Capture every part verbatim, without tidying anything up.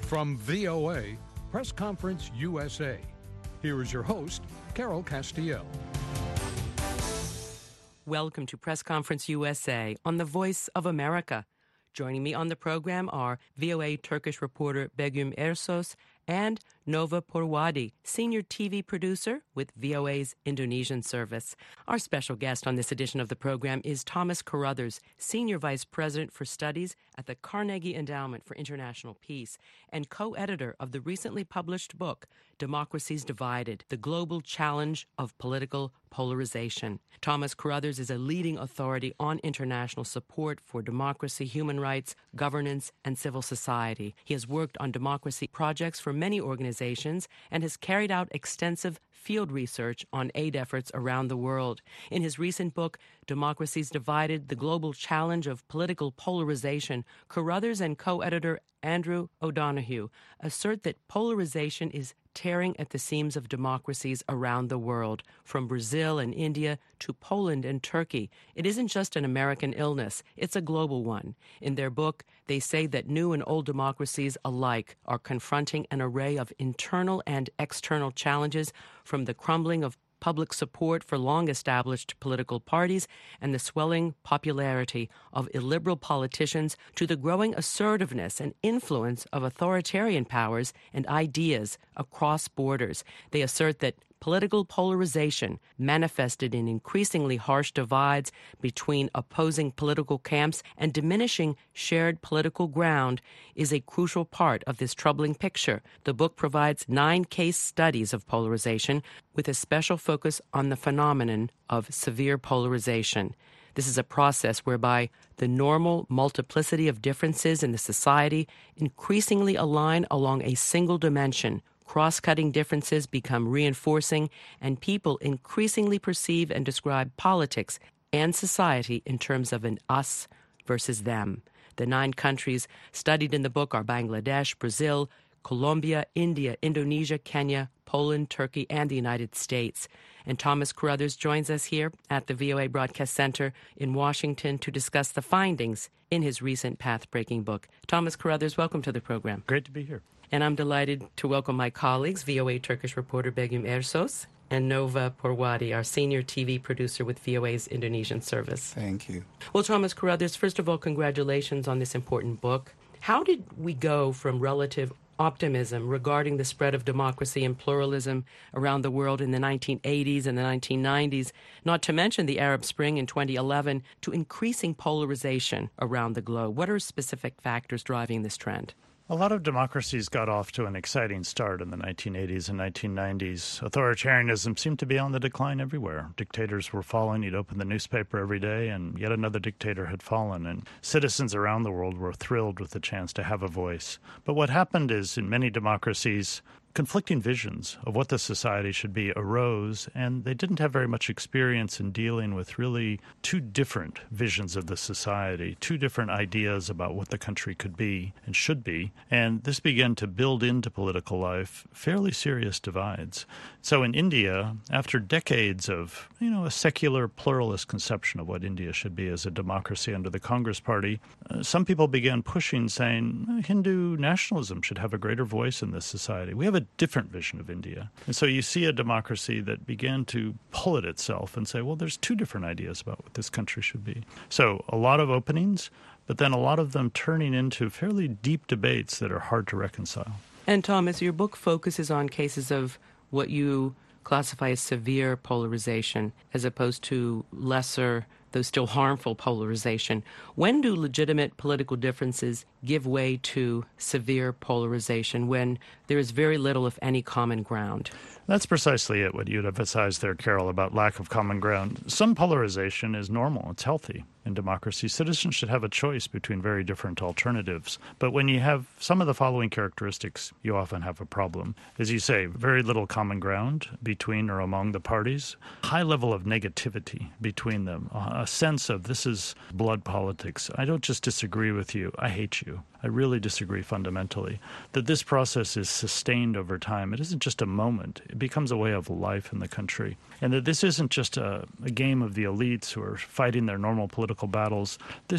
From V O A, Press Conference U S A, here is your host, Carol Castiel. Welcome to Press Conference U S A on the Voice of America. Joining me on the program are V O A Turkish reporter Begüm Ersos and Nova Porwadi, senior T V producer with V O A's Indonesian service. Our special guest on this edition of the program is Thomas Carothers, senior vice president for studies at the Carnegie Endowment for International Peace and co-editor of the recently published book, Democracies Divided: The Global Challenge of Political Polarization. Thomas Carothers is a leading authority on international support for democracy, human rights, governance, and civil society. He has worked on democracy projects for many organizations and has carried out extensive field research on aid efforts around the world. In his recent book, Democracies Divided: The Global Challenge of Political Polarization, Carothers and co-editor Andrew O'Donoghue assert that polarization is tearing at the seams of democracies around the world, from Brazil and India to Poland and Turkey. It isn't just an American illness, it's a global one. In their book, they say that new and old democracies alike are confronting an array of internal and external challenges, from the crumbling of public support for long-established political parties and the swelling popularity of illiberal politicians to the growing assertiveness and influence of authoritarian powers and ideas across borders. They assert that political polarization, manifested in increasingly harsh divides between opposing political camps and diminishing shared political ground, is a crucial part of this troubling picture. The book provides nine case studies of polarization, with a special focus on the phenomenon of severe polarization. This is a process whereby the normal multiplicity of differences in the society increasingly align along a single dimension. Cross-cutting differences become reinforcing, and people increasingly perceive and describe politics and society in terms of an us versus them. The nine countries studied in the book are Bangladesh, Brazil, Colombia, India, Indonesia, Kenya, Poland, Turkey, and the United States. And Thomas Carothers joins us here at the V O A Broadcast Center in Washington to discuss the findings in his recent path-breaking book. Thomas Carothers, welcome to the program. Great to be here. And I'm delighted to welcome my colleagues, V O A Turkish reporter Begüm Ersos and Nova Porwadi, our senior T V producer with V O A's Indonesian service. Thank you. Well, Thomas Carothers, first of all, congratulations on this important book. How did we go from relative optimism regarding the spread of democracy and pluralism around the world in the nineteen eighties and the nineteen nineties, not to mention the Arab Spring in twenty eleven, to increasing polarization around the globe? What are specific factors driving this trend? A lot of democracies got off to an exciting start in the nineteen eighties and nineteen nineties. Authoritarianism seemed to be on the decline everywhere. Dictators were falling. You'd open the newspaper every day, and yet another dictator had fallen. And citizens around the world were thrilled with the chance to have a voice. But what happened is, in many democracies, conflicting visions of what the society should be arose, and they didn't have very much experience in dealing with really two different visions of the society, two different ideas about what the country could be and should be. And this began to build into political life fairly serious divides. So in India, after decades of, you know, a secular pluralist conception of what India should be as a democracy under the Congress Party, uh, some people began pushing, saying Hindu nationalism should have a greater voice in this society. We have a different vision of India. And so you see a democracy that began to pull at itself and say, well, there's two different ideas about what this country should be. So a lot of openings, but then a lot of them turning into fairly deep debates that are hard to reconcile. And Thomas, your book focuses on cases of what you classify as severe polarization as opposed to lesser, though still harmful polarization. When do legitimate political differences give way to severe polarization, when there is very little, if any, common ground? That's precisely it, what you'd emphasize there, Carol, about lack of common ground. Some polarization is normal. It's healthy in democracy. Citizens should have a choice between very different alternatives. But when you have some of the following characteristics, you often have a problem. As you say, very little common ground between or among the parties, high level of negativity between them, a sense of this is blood politics. I don't just disagree with you, I hate you. I really disagree fundamentally. That this process is sustained over time. It isn't just a moment. It becomes a way of life in the country. And that this isn't just a, a game of the elites who are fighting their normal political battles. This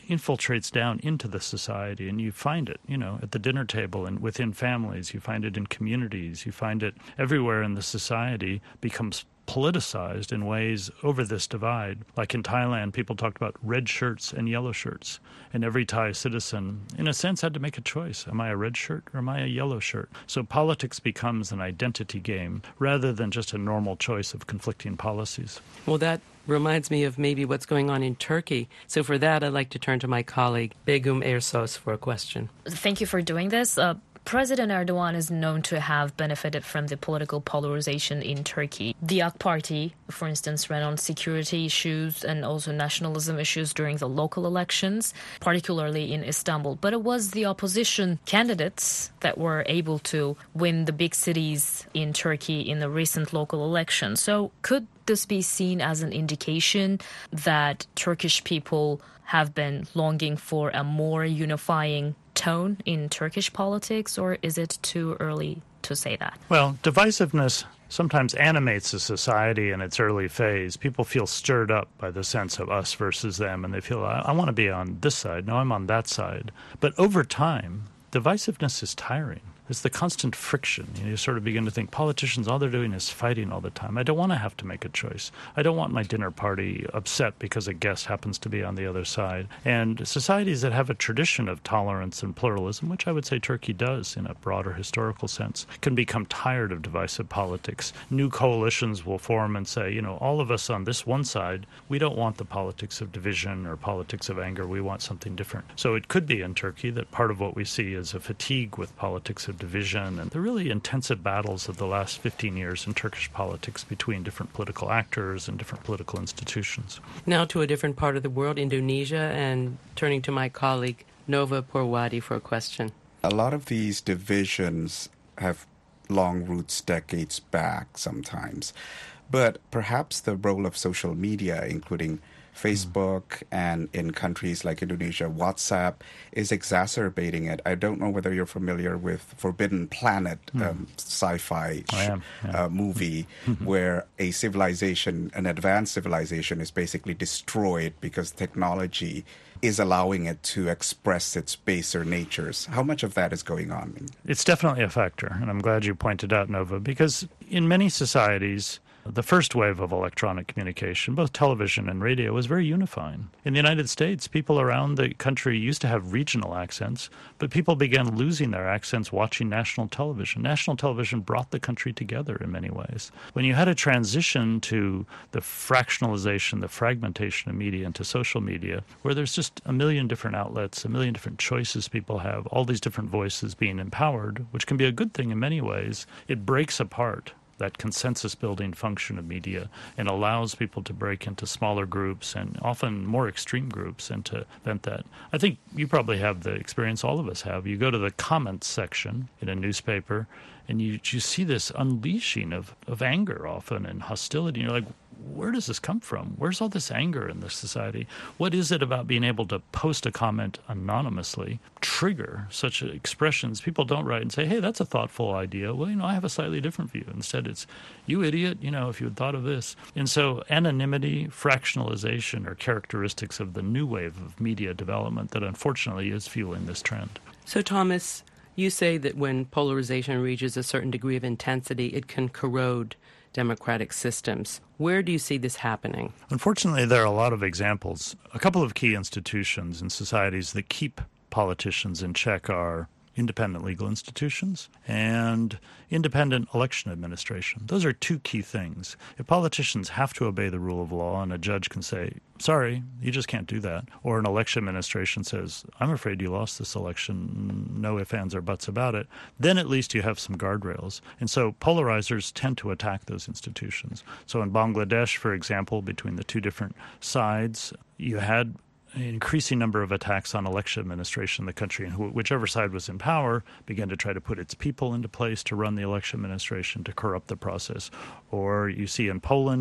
infiltrates down into the society, and you find it, you know, at the dinner table and within families. You find it in communities. You find it everywhere in the society becomes politicized in ways over this divide. Like in Thailand, people talked about red shirts and yellow shirts. And every Thai citizen, in a sense, had to make a choice. Am I a red shirt or am I a yellow shirt? So politics becomes an identity game rather than just a normal choice of conflicting policies. Well, that reminds me of maybe what's going on in Turkey. So for that, I'd like to turn to my colleague, Begum Ersos, for a question. Thank you for doing this. Uh, President Erdogan is known to have benefited from the political polarization in Turkey. The A K Party, for instance, ran on security issues and also nationalism issues during the local elections, particularly in Istanbul. But it was the opposition candidates that were able to win the big cities in Turkey in the recent local elections. So could this be seen as an indication that Turkish people have been longing for a more unifying tone in Turkish politics, or is it too early to say that? Well, divisiveness sometimes animates a society in its early phase. People feel stirred up by the sense of us versus them, and they feel, I, I want to be on this side. No, I'm on that side. But over time, divisiveness is tiring. It's the constant friction. You know, you sort of begin to think politicians, all they're doing is fighting all the time. I don't want to have to make a choice. I don't want my dinner party upset because a guest happens to be on the other side. And societies that have a tradition of tolerance and pluralism, which I would say Turkey does in a broader historical sense, can become tired of divisive politics. New coalitions will form and say, you know, all of us on this one side, we don't want the politics of division or politics of anger. We want something different. So it could be in Turkey that part of what we see is a fatigue with politics of division and the really intensive battles of the last fifteen years in Turkish politics between different political actors and different political institutions. Now to a different part of the world, Indonesia, and turning to my colleague, Nova Purwadi, for a question. A lot of these divisions have long roots decades back sometimes, but perhaps the role of social media, including Facebook and in countries like Indonesia, WhatsApp, is exacerbating it. I don't know whether you're familiar with Forbidden Planet, mm. um, sci-fi I am, yeah. uh, movie, where a civilization, an advanced civilization, is basically destroyed because technology is allowing it to express its baser natures. How much of that is going on? It's definitely a factor, and I'm glad you pointed out, Nova, because in many societies, the first wave of electronic communication, both television and radio, was very unifying. In the United States, people around the country used to have regional accents, but people began losing their accents watching national television. National television brought the country together in many ways. When you had a transition to the fractionalization, the fragmentation of media into social media, where there's just a million different outlets, a million different choices people have, all these different voices being empowered, which can be a good thing in many ways, it breaks apart that consensus-building function of media and allows people to break into smaller groups and often more extreme groups and to vent that. I think you probably have the experience all of us have. You go to the comments section in a newspaper and you, you see this unleashing of, of anger often and hostility. And you're like, where does this come from? Where's all this anger in this society? What is it about being able to post a comment anonymously, trigger such expressions? People don't write and say, hey, that's a thoughtful idea. Well, you know, I have a slightly different view. Instead, it's, you idiot, you know, if you had thought of this. And so anonymity, fractionalization are characteristics of the new wave of media development that unfortunately is fueling this trend. So, Thomas, you say that when polarization reaches a certain degree of intensity, it can corrode democratic systems. Where do you see this happening? Unfortunately, there are a lot of examples. A couple of key institutions in societies that keep politicians in check are independent legal institutions and independent election administration. Those are two key things. If politicians have to obey the rule of law and a judge can say, sorry, you just can't do that, or an election administration says, I'm afraid you lost this election, no ifs, ands, or buts about it, then at least you have some guardrails. And so polarizers tend to attack those institutions. So in Bangladesh, for example, between the two different sides, you had an increasing number of attacks on election administration in the country, and whichever side was in power began to try to put its people into place to run the election administration, to corrupt the process. Or you see in Poland,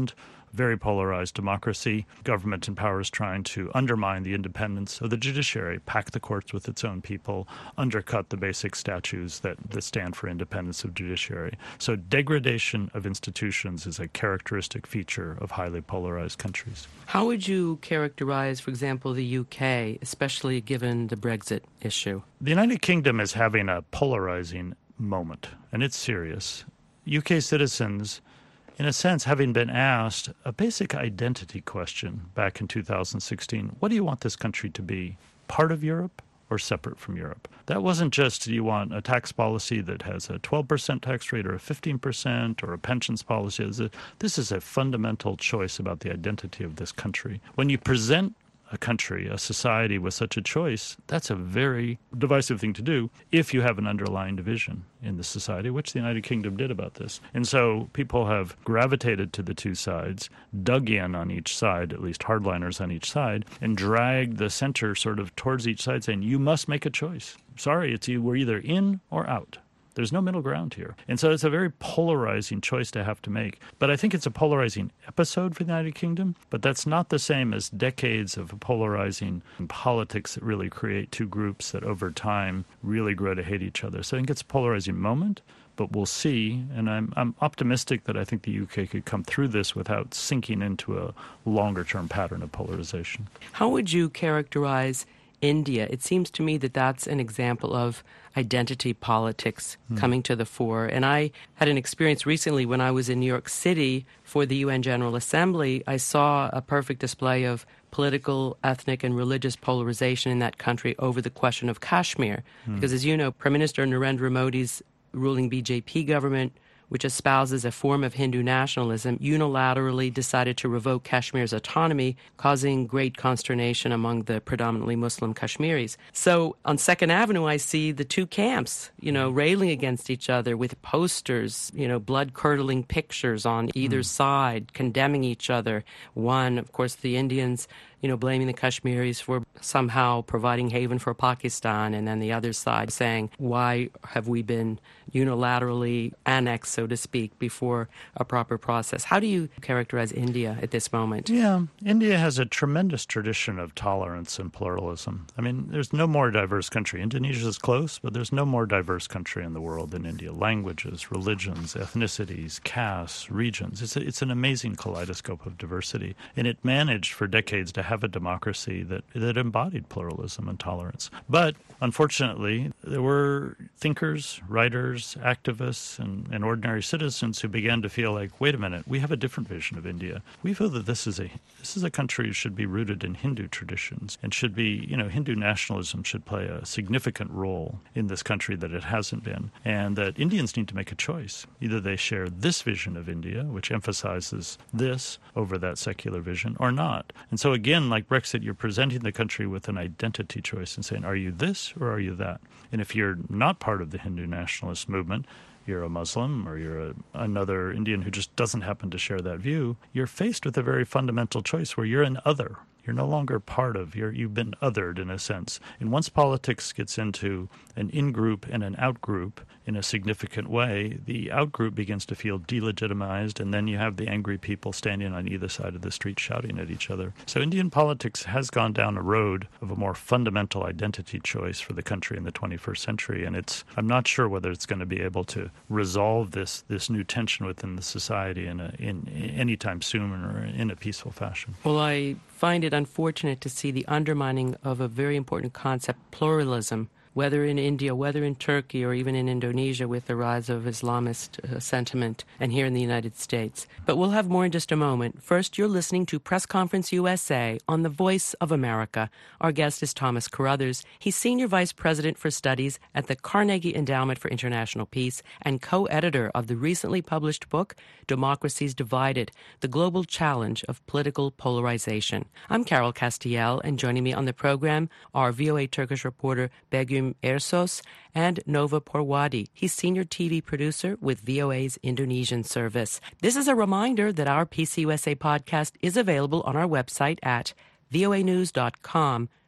very polarized democracy. Government in power is trying to undermine the independence of the judiciary, pack the courts with its own people, undercut the basic statutes that, that stand for independence of judiciary. So degradation of institutions is a characteristic feature of highly polarized countries. How would you characterize, for example, the U K, especially given the Brexit issue? The United Kingdom is having a polarizing moment, and it's serious. U K citizens, in a sense, having been asked a basic identity question back in two thousand sixteen, what do you want this country to be? Part of Europe or separate from Europe? That wasn't just, do you want a tax policy that has a twelve percent tax rate or a fifteen percent or a pensions policy? This is a fundamental choice about the identity of this country. When you present a country, a society with such a choice, that's a very divisive thing to do if you have an underlying division in the society, which the United Kingdom did about this. And so people have gravitated to the two sides, dug in on each side, at least hardliners on each side, and dragged the center sort of towards each side saying, you must make a choice. Sorry, it's you, we're either in or out. There's no middle ground here. And so it's a very polarizing choice to have to make. But I think it's a polarizing episode for the United Kingdom, but that's not the same as decades of polarizing politics that really create two groups that over time really grow to hate each other. So I think it's a polarizing moment, but we'll see. And I'm, I'm optimistic that I think the U K could come through this without sinking into a longer-term pattern of polarization. How would you characterize India? It seems to me that that's an example of identity politics mm. coming to the fore. And I had an experience recently when I was in New York City for the U N General Assembly. I saw a perfect display of political, ethnic, and religious polarization in that country over the question of Kashmir. Mm. Because as you know, Prime Minister Narendra Modi's ruling B J P government, which espouses a form of Hindu nationalism, unilaterally decided to revoke Kashmir's autonomy, causing great consternation among the predominantly Muslim Kashmiris. So on Second Avenue, I see the two camps, you know, railing against each other with posters, you know, blood-curdling pictures on either mm. side, condemning each other. One, of course, the Indians, you know, blaming the Kashmiris for somehow providing haven for Pakistan, and then the other side saying, why have we been unilaterally annexed, so to speak, before a proper process? How do you characterize India at this moment? Yeah, India has a tremendous tradition of tolerance and pluralism. I mean, there's no more diverse country. Indonesia is close, but there's no more diverse country in the world than India. Languages, religions, ethnicities, castes, regions. It's, a, it's an amazing kaleidoscope of diversity. And it managed for decades to have a democracy that, that embodied pluralism and tolerance. But unfortunately, there were thinkers, writers, activists, and, and ordinary citizens who began to feel like, wait a minute, we have a different vision of India. We feel that this is a this is a country that should be rooted in Hindu traditions and should be, you know, Hindu nationalism should play a significant role in this country that it hasn't been, and that Indians need to make a choice. Either they share this vision of India, which emphasizes this over that secular vision, or not. And so again, like Brexit, you're presenting the country with an identity choice and saying, are you this or are you that? And if you're not part of the Hindu nationalist movement, you're a Muslim or you're a, another Indian who just doesn't happen to share that view, you're faced with a very fundamental choice where you're an other. You're no longer part of, you're, you've been othered in a sense. And once politics gets into an in-group and an out-group in a significant way, the out-group begins to feel delegitimized, and then you have the angry people standing on either side of the street shouting at each other. So Indian politics has gone down a road of a more fundamental identity choice for the country in the twenty-first century, and it's I'm not sure whether it's going to be able to resolve this this new tension within the society in, a, in, in any time soon or in a peaceful fashion. Well, I find it unfortunate to see the undermining of a very important concept, pluralism, whether in India, whether in Turkey, or even in Indonesia with the rise of Islamist uh, sentiment, and here in the United States. But we'll have more in just a moment. First, you're listening to Press Conference U S A on the Voice of America. Our guest is Thomas Carruthers. He's Senior Vice President for Studies at the Carnegie Endowment for International Peace and co-editor of the recently published book, Democracies Divided, The Global Challenge of Political Polarization. I'm Carol Castiel, and joining me on the program are V O A Turkish reporter Begüm Ersos and Nova Porwadi. He's senior T V producer with V O A's Indonesian service. This is a reminder that our P C U S A podcast is available on our website at voanews.com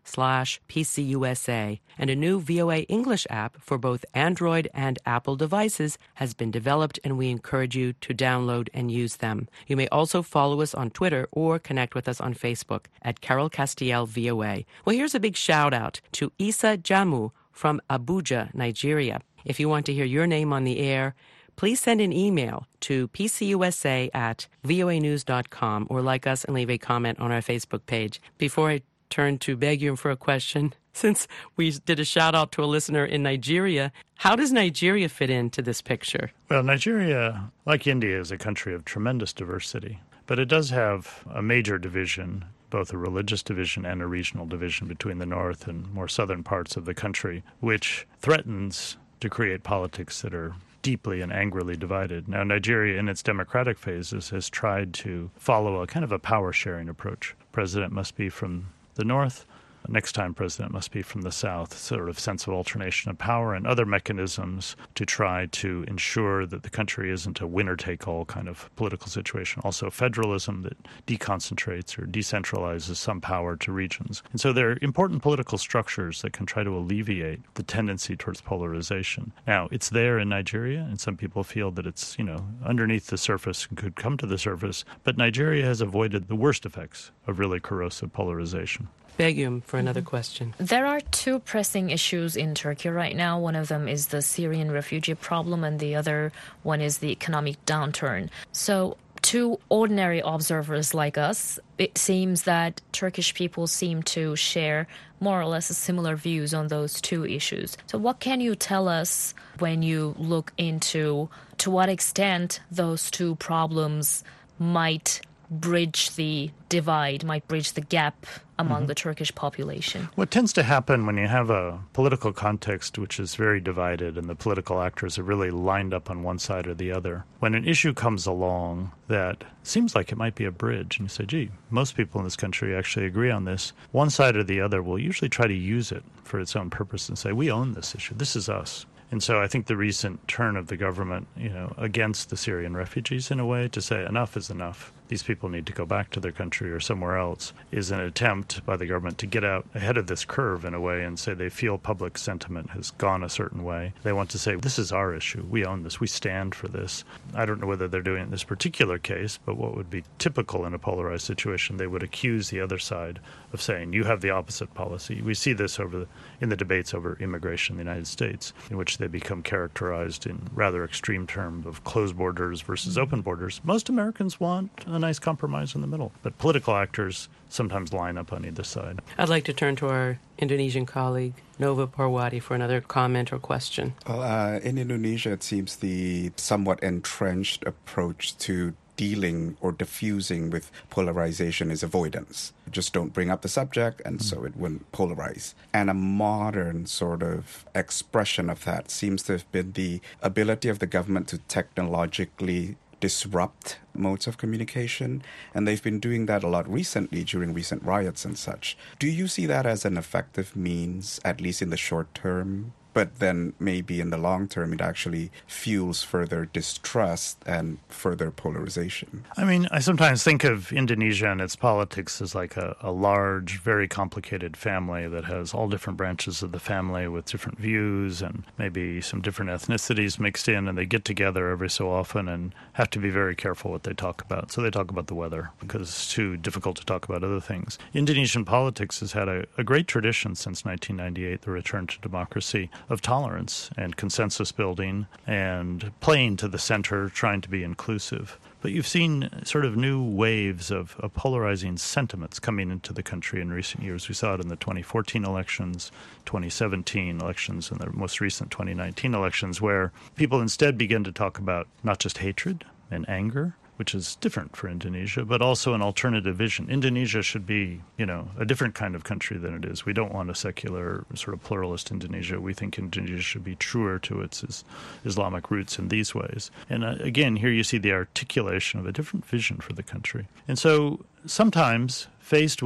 slash PCUSA. And a new V O A English app for both Android and Apple devices has been developed, and we encourage you to download and use them. You may also follow us on Twitter or connect with us on Facebook at Carol Castiel V O A. Well, here's a big shout out to Isa Jamu from Abuja, Nigeria. If you want to hear your name on the air, please send an email to pcusa at voa news dot com or like us and leave a comment on our Facebook page. Before I turn to Begum for a question, since we did a shout out to a listener in Nigeria, how does Nigeria fit into this picture? Well, Nigeria, like India, is a country of tremendous diversity, but it does have a major division, both a religious division and a regional division between the north and more southern parts of the country, which threatens to create politics that are deeply and angrily divided. Now, Nigeria, in its democratic phases, has tried to follow a kind of a power-sharing approach. President must be from the north. Next time, president must be from the south, sort of sense of alternation of power and other mechanisms to try to ensure that the country isn't a winner-take-all kind of political situation. Also, federalism that deconcentrates or decentralizes some power to regions. And so there are important political structures that can try to alleviate the tendency towards polarization. Now, it's there in Nigeria, and some people feel that it's, you know, underneath the surface and could come to the surface, but Nigeria has avoided the worst effects of really corrosive polarization. Begum for another question. There are two pressing issues in Turkey right now. One of them is the Syrian refugee problem, and the other one is the economic downturn. So to ordinary observers like us, it seems that Turkish people seem to share more or less similar views on those two issues. So what can you tell us when you look into to what extent those two problems might bridge the divide, might bridge the gap among mm-hmm. the Turkish population? What tends to happen when you have a political context which is very divided and the political actors are really lined up on one side or the other, when an issue comes along that seems like it might be a bridge, and you say, gee, most people in this country actually agree on this, one side or the other will usually try to use it for its own purpose and say, we own this issue, this is us. And so I think the recent turn of the government, you know, against the Syrian refugees in a way to say enough is enough, these people need to go back to their country or somewhere else, is an attempt by the government to get out ahead of this curve in a way and say they feel public sentiment has gone a certain way. They want to say, this is our issue. We own this. We stand for this. I don't know whether they're doing it in this particular case, but what would be typical in a polarized situation, they would accuse the other side of saying, you have the opposite policy. We see this over the, in the debates over immigration in the United States, in which they become characterized in rather extreme terms of closed borders versus open borders. Most Americans want a nice compromise in the middle, but political actors sometimes line up on either side. I'd like to turn to our Indonesian colleague, Nova Purwadi, for another comment or question. Well, uh, in Indonesia, it seems the somewhat entrenched approach to dealing or diffusing with polarization is avoidance. Just don't bring up the subject, and so it wouldn't polarize. And a modern sort of expression of that seems to have been the ability of the government to technologically disrupt modes of communication, and they've been doing that a lot recently during recent riots and such. Do you see that as an effective means, at least in the short term? But then maybe in the long term, it actually fuels further distrust and further polarization. I mean, I sometimes think of Indonesia and its politics as like a, a large, very complicated family that has all different branches of the family with different views and maybe some different ethnicities mixed in, and they get together every so often and have to be very careful what they talk about. So they talk about the weather because it's too difficult to talk about other things. Indonesian politics has had a, a great tradition since nineteen ninety-eight, the return to democracy, of tolerance and consensus building and playing to the center, trying to be inclusive. But you've seen sort of new waves of, of polarizing sentiments coming into the country in recent years. We saw it in the twenty fourteen elections, twenty seventeen elections, and the most recent twenty nineteen elections, where people instead begin to talk about not just hatred and anger, which is different for Indonesia, but also an alternative vision. Indonesia should be, you know, a different kind of country than it is. We don't want a secular, sort of pluralist Indonesia. We think Indonesia should be truer to its, its Islamic roots in these ways. And uh, again, here you see the articulation of a different vision for the country. And so sometimes, faced with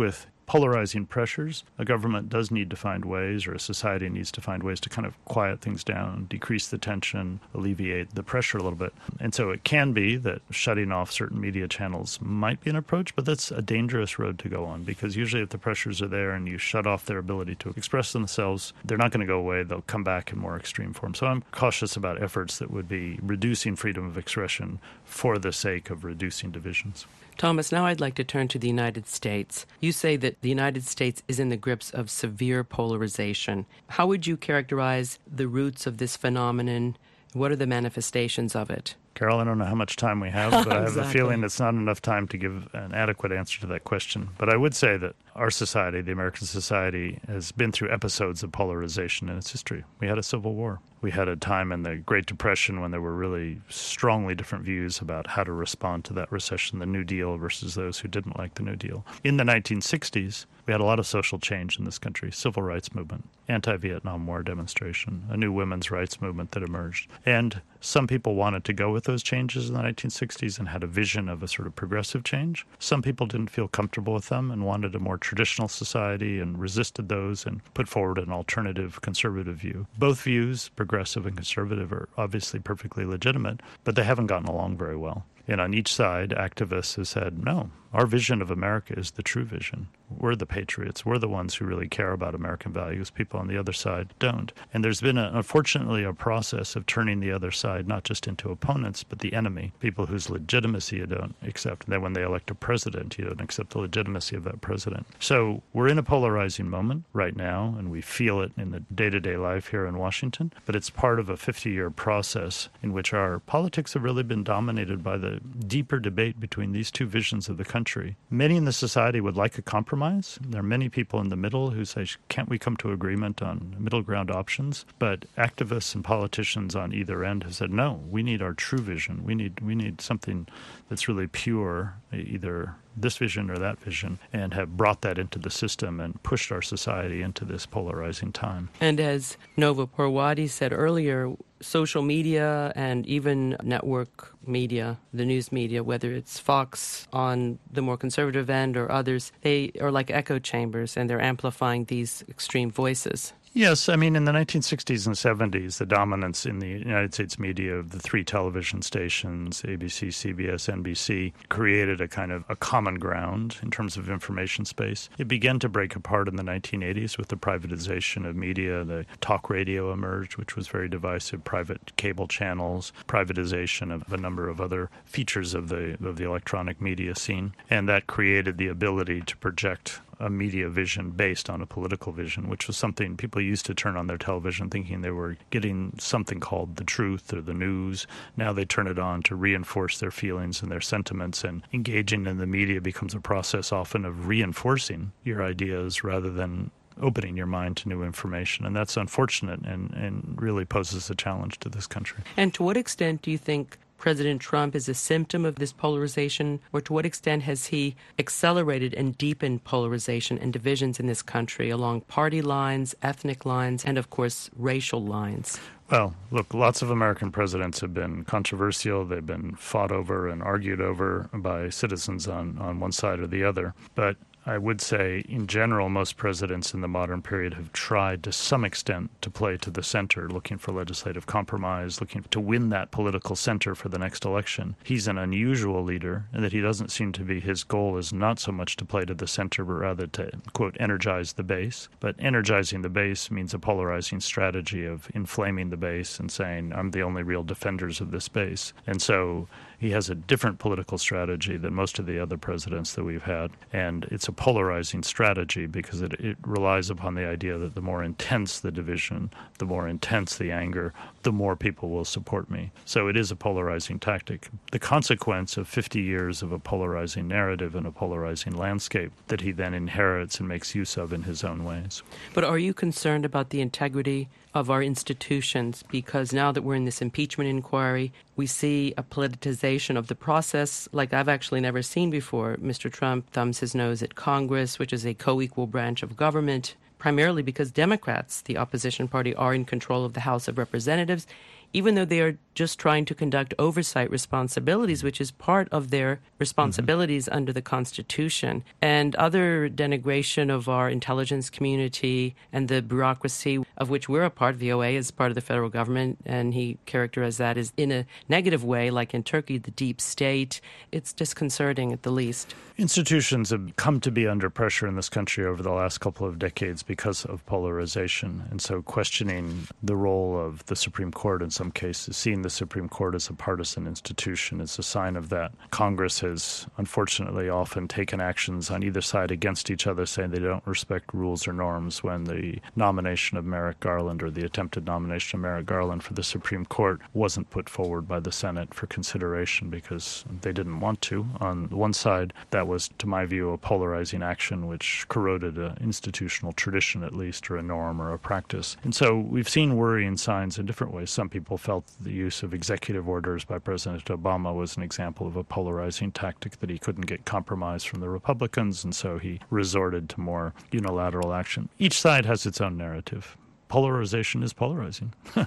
polarizing pressures, a government does need to find ways, or a society needs to find ways to kind of quiet things down, decrease the tension, alleviate the pressure a little bit. And so it can be that shutting off certain media channels might be an approach, but that's a dangerous road to go on, because usually if the pressures are there and you shut off their ability to express themselves, they're not going to go away. They'll come back in more extreme form. So I'm cautious about efforts that would be reducing freedom of expression for the sake of reducing divisions. Thomas, now I'd like to turn to the United States. You say that the United States is in the grips of severe polarization. How would you characterize the roots of this phenomenon? What are the manifestations of it? Carol, I don't know how much time we have, but I have Exactly. a feeling it's not enough time to give an adequate answer to that question. But I would say that our society, the American society, has been through episodes of polarization in its history. We had a Civil War. We had a time in the Great Depression when there were really strongly different views about how to respond to that recession, the New Deal versus those who didn't like the New Deal. In the nineteen sixties, we had a lot of social change in this country, civil rights movement, anti-Vietnam War demonstration, a new women's rights movement that emerged. And some people wanted to go with those changes in the nineteen sixties and had a vision of a sort of progressive change. Some people didn't feel comfortable with them and wanted a more traditional society and resisted those and put forward an alternative conservative view. Both views, progressive and conservative, are obviously perfectly legitimate, but they haven't gotten along very well. And on each side, activists have said, no, our vision of America is the true vision. We're the patriots. We're the ones who really care about American values. People on the other side don't. And there's been, a, unfortunately, a process of turning the other side not just into opponents, but the enemy, people whose legitimacy you don't accept. And then when they elect a president, you don't accept the legitimacy of that president. So we're in a polarizing moment right now, and we feel it in the day-to-day life here in Washington. But it's part of a fifty-year process in which our politics have really been dominated by the deeper debate between these two visions of the country. Many in the society would like a compromise. There are many people in the middle who say, can't we come to agreement on middle ground options? But activists and politicians on either end have said, no, we need our true vision. We need we need something that's really pure, either this vision or that vision, and have brought that into the system and pushed our society into this polarizing time. And as Nova Porwadi said earlier, social media and even network media, the news media, whether it's Fox on the more conservative end or others, they are like echo chambers and they're amplifying these extreme voices. Yes, I mean, in the nineteen sixties and seventies, the dominance in the United States media of the three television stations, A B C, C B S, N B C, created a kind of a common ground in terms of information space. It began to break apart in the nineteen eighties with the privatization of media. The talk radio emerged, which was very divisive, private cable channels, privatization of a number of other features of the of the electronic media scene. And that created the ability to project a media vision based on a political vision, which was something people used to turn on their television thinking they were getting something called the truth or the news. Now they turn it on to reinforce their feelings and their sentiments, and engaging in the media becomes a process often of reinforcing your ideas rather than opening your mind to new information. And that's unfortunate and, and really poses a challenge to this country. And to what extent do you think President Trump is a symptom of this polarization, or to what extent has he accelerated and deepened polarization and divisions in this country along party lines, ethnic lines, and, of course, racial lines? Well, look, lots of American presidents have been controversial. They've been fought over and argued over by citizens on, on one side or the other. But I would say, in general, most presidents in the modern period have tried to some extent to play to the center, looking for legislative compromise, looking to win that political center for the next election. He's an unusual leader, and that he doesn't seem to be, his goal is not so much to play to the center, but rather to, quote, energize the base. But energizing the base means a polarizing strategy of inflaming the base and saying, I'm the only real defenders of this base. And so he has a different political strategy than most of the other presidents that we've had. And it's a polarizing strategy because it, it relies upon the idea that the more intense the division, the more intense the anger, the more people will support me. So it is a polarizing tactic. The consequence of fifty years of a polarizing narrative and a polarizing landscape that he then inherits and makes use of in his own ways. But are you concerned about the integrity of our institutions? Because now that we're in this impeachment inquiry, we see a politicization of the process like I've actually never seen before. Mister Trump thumbs his nose at Congress, which is a co-equal branch of government, primarily because Democrats, the opposition party, are in control of the House of Representatives. even though they are just trying to conduct oversight responsibilities, which is part of their responsibilities mm-hmm. under the Constitution, and other denigration of our intelligence community and the bureaucracy of which we're a part. V O A is part of the federal government, and he characterized that as in a negative way, like in Turkey, the deep state. It's disconcerting at the least. Institutions have come to be under pressure in this country over the last couple of decades because of polarization. And so questioning the role of the Supreme Court in some cases, seeing the Supreme Court as a partisan institution is a sign of that. Congress has unfortunately often taken actions on either side against each other, saying they don't respect rules or norms, when the nomination of Merrick Garland or the attempted nomination of Merrick Garland for the Supreme Court wasn't put forward by the Senate for consideration because they didn't want to. On one side, that was, to my view, a polarizing action which corroded an institutional tradition, at least, or a norm or a practice. And so we've seen worrying signs in different ways. Some people felt the use of executive orders by President Obama was an example of a polarizing tactic, that he couldn't get compromise from the Republicans, and so he resorted to more unilateral action. Each side has its own narrative. Polarization is polarizing.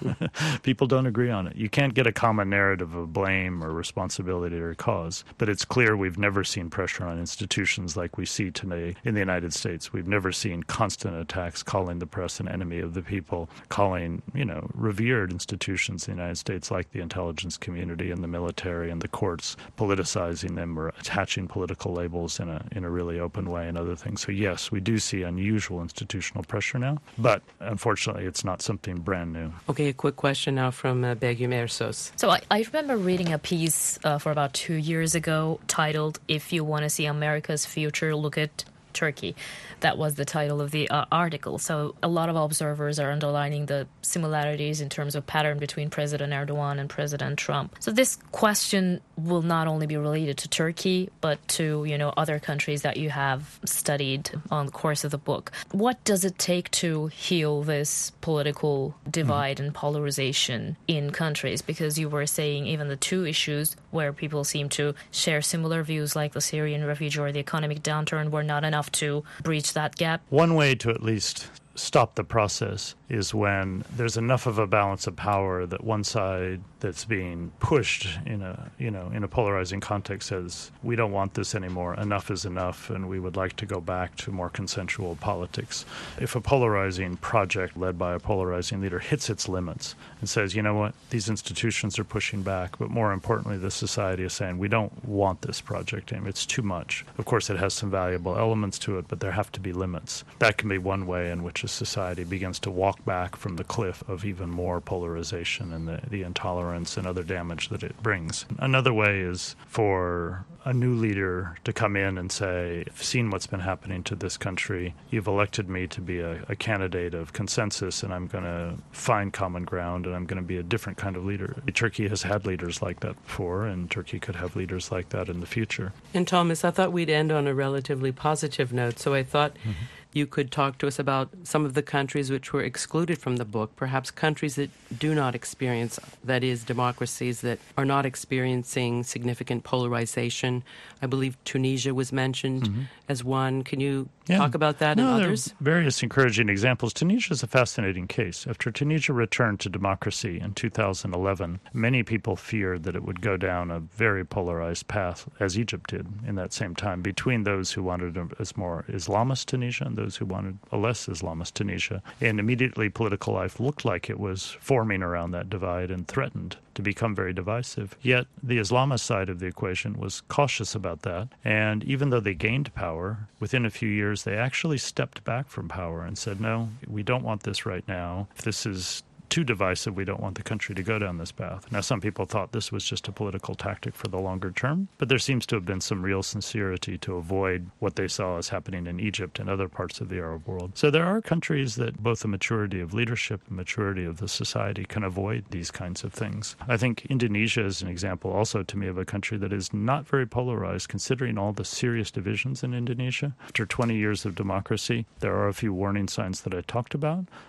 People don't agree on it. You can't get a common narrative of blame or responsibility or cause. But it's clear we've never seen pressure on institutions like we see today in the United States. We've never seen constant attacks, calling the press an enemy of the people, calling, you know, revered institutions in the United States like the intelligence community and the military and the courts, politicizing them or attaching political labels in a in a really open way and other things. So yes, we do see unusual institutional pressure now, but unfortunately it's not something brand new. Okay, a quick question now from uh, Begüm Ersos. So I, I remember reading a piece uh, for about two years ago titled, "If You Want to See America's Future, Look at Turkey." That was the title of the uh, article. So a lot of observers are underlining the similarities in terms of pattern between President Erdogan and President Trump. So this question will not only be related to Turkey, but to, you know, other countries that you have studied on the course of the book. What does it take to heal this political divide mm-hmm. and polarization in countries? Because you were saying even the two issues where people seem to share similar views, like the Syrian refugee or the economic downturn, were not enough to breach that gap. One way to at least stop the process is when there's enough of a balance of power that one side that's being pushed in a, you know, in a polarizing context says, we don't want this anymore, enough is enough, and we would like to go back to more consensual politics. If a polarizing project led by a polarizing leader hits its limits and says, you know what, these institutions are pushing back, but more importantly, the society is saying, we don't want this project anymore, it's too much. Of course, it has some valuable elements to it, but there have to be limits. That can be one way in which a society begins to walk back from the cliff of even more polarization and the, the intolerance and other damage that it brings. Another way is for a new leader to come in and say, I've seen what's been happening to this country. You've elected me to be a, a candidate of consensus, and I'm going to find common ground, and I'm going to be a different kind of leader. Turkey has had leaders like that before, and Turkey could have leaders like that in the future. And Thomas, I thought we'd end on a relatively positive note, so I thought mm-hmm. you could talk to us about some of the countries which were excluded from the book, perhaps countries that do not experience, that is, democracies that are not experiencing significant polarization. I believe Tunisia was mentioned mm-hmm. as one. Can you yeah. talk about that no, and others? There are various encouraging examples. Tunisia is a fascinating case. After Tunisia returned to democracy in two thousand eleven, many people feared that it would go down a very polarized path, as Egypt did in that same time, between those who wanted a more Islamist Tunisia and those who wanted a less Islamist Tunisia. And immediately political life looked like it was forming around that divide and threatened to become very divisive. Yet the Islamist side of the equation was cautious about that. And even though they gained power, within a few years they actually stepped back from power and said, no, we don't want this right now. If this is too divisive, we don't want the country to go down this path. Now, some people thought this was just a political tactic for the longer term, but there seems to have been some real sincerity to avoid what they saw as happening in Egypt and other parts of the Arab world. So there are countries that both the maturity of leadership and maturity of the society can avoid these kinds of things. I think Indonesia is an example also to me of a country that is not very polarized, considering all the serious divisions in Indonesia. After twenty years of democracy, there are a few warning signs that I talked about,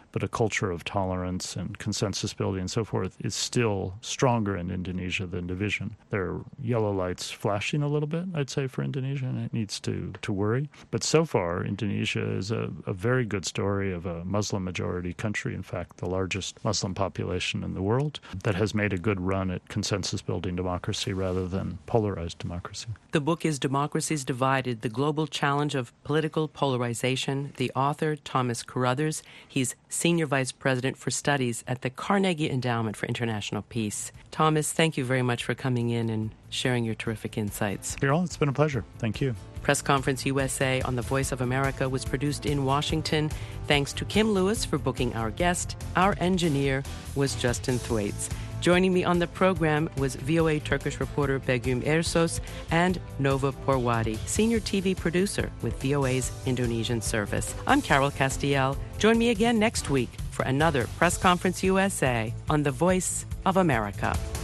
but a culture of tolerance and consensus building and so forth is still stronger in Indonesia than division. There are yellow lights flashing a little bit, I'd say, for Indonesia, and it needs to, to worry. But so far, Indonesia is a, a very good story of a Muslim-majority country, in fact, the largest Muslim population in the world, that has made a good run at consensus-building democracy rather than polarized democracy. The book is Democracies Divided, The Global Challenge of Political Polarization. The author, Thomas Carothers. He's Senior Vice President for Studies at the Carnegie Endowment for International Peace. Thomas, thank you very much for coming in and sharing your terrific insights. Carol, it's been a pleasure. Thank you. Press Conference U S A on the Voice of America was produced in Washington. Thanks to Kim Lewis for booking our guest. Our engineer was Justin Thwaites. Joining me on the program was V O A Turkish reporter Begüm Ersos and Nova Porwadi, senior T V producer with V O A's Indonesian service. I'm Carol Castiel. Join me again next week for another Press Conference U S A on the Voice of America.